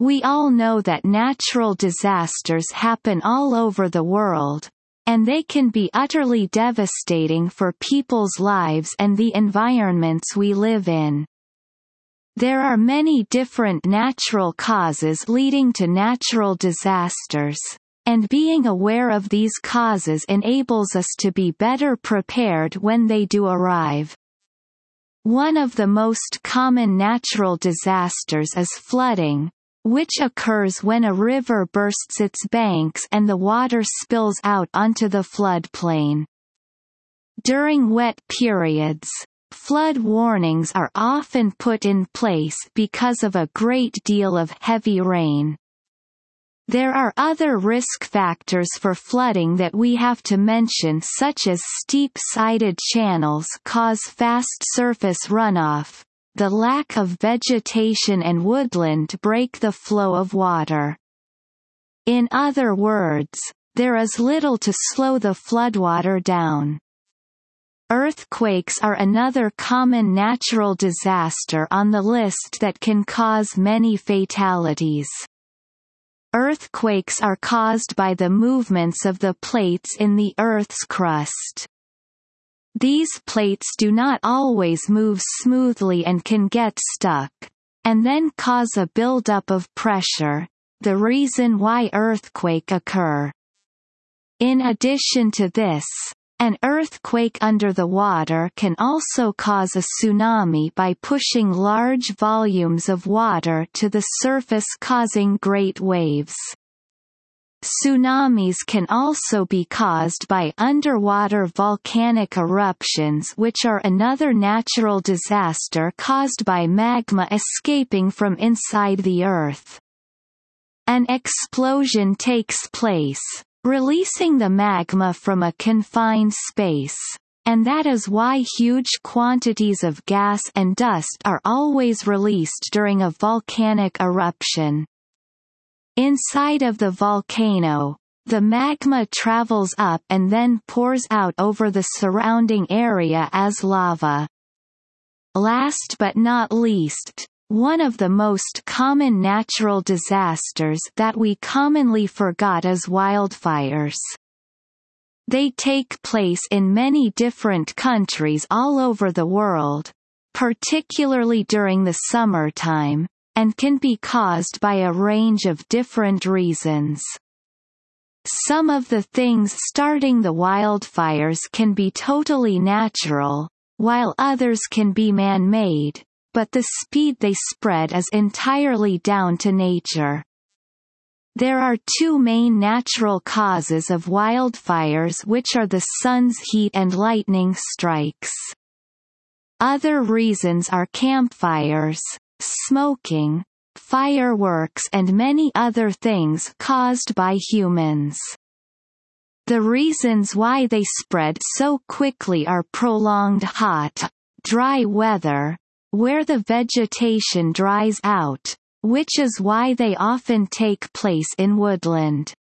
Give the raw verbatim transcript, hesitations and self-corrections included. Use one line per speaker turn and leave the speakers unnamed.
We all know that natural disasters happen all over the world, and they can be utterly devastating for people's lives and the environments we live in. There are many different natural causes leading to natural disasters, and being aware of these causes enables us to be better prepared when they do arrive. One of the most common natural disasters is flooding, which occurs when a river bursts its banks and the water spills out onto the floodplain. During wet periods, flood warnings are often put in place because of a great deal of heavy rain. There are other risk factors for flooding that we have to mention, such as steep-sided channels cause fast surface runoff, the lack of vegetation and woodland break the flow of water. In other words, there is little to slow the floodwater down. Earthquakes are another common natural disaster on the list that can cause many fatalities. Earthquakes are caused by the movements of the plates in the Earth's crust. These plates do not always move smoothly and can get stuck, and then cause a buildup of pressure, the reason why earthquakes occur. In addition to this, an earthquake under the water can also cause a tsunami by pushing large volumes of water to the surface, causing great waves. Tsunamis can also be caused by underwater volcanic eruptions, which are another natural disaster caused by magma escaping from inside the Earth. An explosion takes place, releasing the magma from a confined space, and that is why huge quantities of gas and dust are always released during a volcanic eruption. Inside of the volcano, the magma travels up and then pours out over the surrounding area as lava. Last but not least, one of the most common natural disasters that we commonly forgot is wildfires. They take place in many different countries all over the world, particularly during the summertime, and can be caused by a range of different reasons. Some of the things starting the wildfires can be totally natural, while others can be man-made, but the speed they spread is entirely down to nature. There are two main natural causes of wildfires, which are the sun's heat and lightning strikes. Other reasons are campfires, smoking, fireworks, and many other things caused by humans. The reasons why they spread so quickly are prolonged hot, dry weather, where the vegetation dries out, which is why they often take place in woodland.